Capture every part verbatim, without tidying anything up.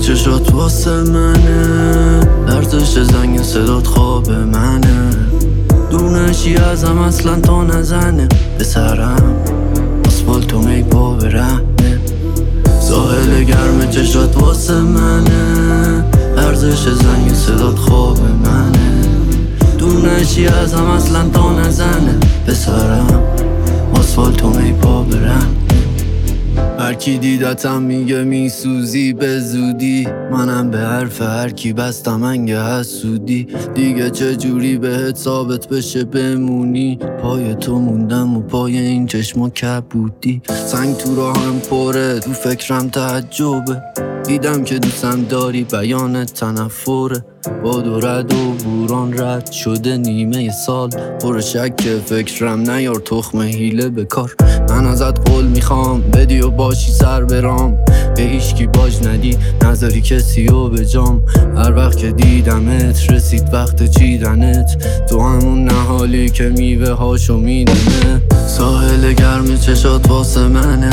چشات واسه منه، لرزش زنگ صدات خواب منه، دونشی ازم اصلا تا نزنه به سرم، آسفالتو می پا برهنه. ساحل گرم چشات واسه منه، لرزش زنگ صدات خواب منه، دونشی ازم اصلا تا نزنه به سرم، آسفالتو می پا برهنه. هرکی دیدتم میگه میسوزی به زودی، منم به حرف هرکی بستم انگه حسودی، دیگه چجوری بهت ثابت بشه بمونی، پای تو موندم و پای این چشما کبودی، سنگ تو راهم پره تو فکرم تعجبه، دیدم که دوستم داری بیان تنفره، با دو رد و بوران رد شده نیمه سال، پر شک فکرم نیار تخم حیله به کار، من ازت قول میخوام بدی و باشی سر برام، به هیچکی باج ندی نذاری کسی و به جام، هر وقت که دیدمت رسید وقت چیدنت، تو همون نهالی که میوه هاشو میدونه. ساحل گرم چشات واسه منه،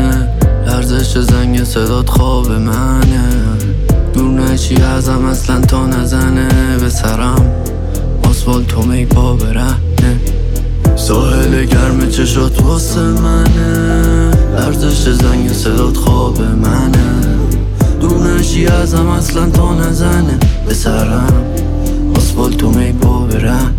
لرزش زنگ صدات خواب منه، دور نشی ازم اصلا تا نزنه به سرم، آسفالتو می پا برهنه. ساحل گرم چشات واسه منه، لرزش زنگ صدات خواب منه، دور نشی ازم اصلا تا نزنه به سرم، آسفالتو می پا برهنه.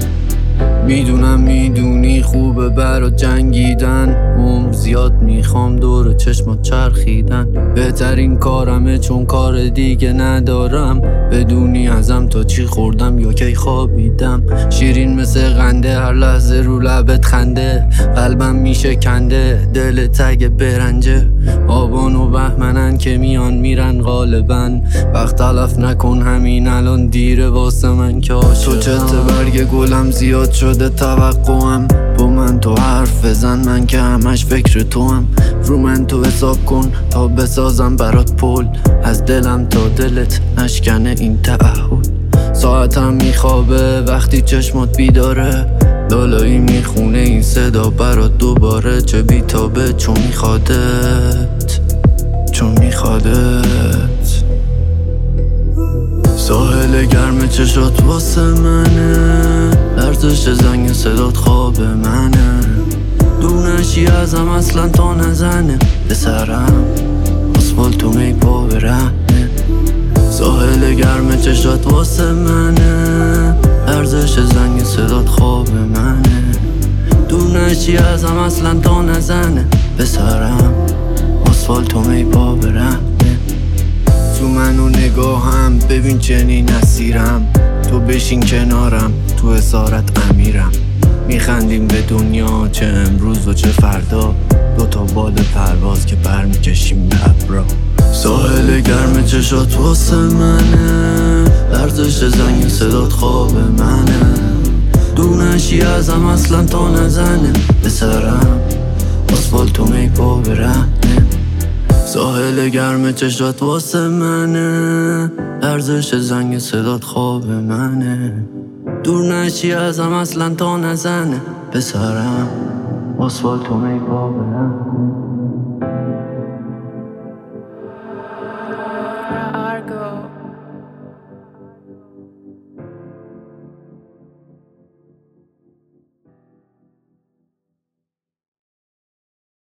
میدونم میدونی خوبه برا جنگیدن، عمر زیاد میخوام دور چشمات چرخیدن، بهترین کارمه چون کار دیگه ندارم، بدونی ازم تا چی خوردم یا کی خوابیدم، شیرین مثل قنده هر لحظه رو لبت خنده، قلبم میشه کنده دل تگ برنجه، آبان و بهمنن که میان میرن غالبا، وقت تلف نکن همین الان دیره واسه من که عاشقم. تو چت برگ گلم زیاد شده توقعم، با من تو حرف بزن من که همش فکر تو هم، رو من تو حساب کن تا بسازم برات پل، از دلم تا دلت نشکنه این تعهد، ساعتم میخوابه وقتی چشمات بیداره، لالایی میخونه این صدا برات دوباره، چه بیتابه چون میخوادت چون میخوادت. ساحل گرم چشات واسه منه، لرزش زنگ صدات خواب منه، دور نشی ازم اصلا تا نزنه به سرم، آسفالتو می پا برهنه. ساحل گرم چشات واسه منه، لرزش زنگ صدات خواب منه، دور نشی ازم اصلا تا نزنه به سرم، آسفالتو می پا برهنه. تو منو نگاهم ببین چنین اسیرم، تو بشین کنارم تو اسارت امیرم، میخندیم به دنیا چه امروز و چه فردا، دوتا بال پرواز که برمیکشیم به ابرا. ساحل گرم چشات واسه منه، لرزش زنگ صدات خواب منه، دور نشی ازم اصلا تا نزنه به سرم، آسفالتو می پا برهنه. ساحل گرم چشات واسه منه، لرزش زنگ صدات خواب منه، دور نشی ازم اصلا تا نزنه به سرم، آسفالتو می پا برهنه.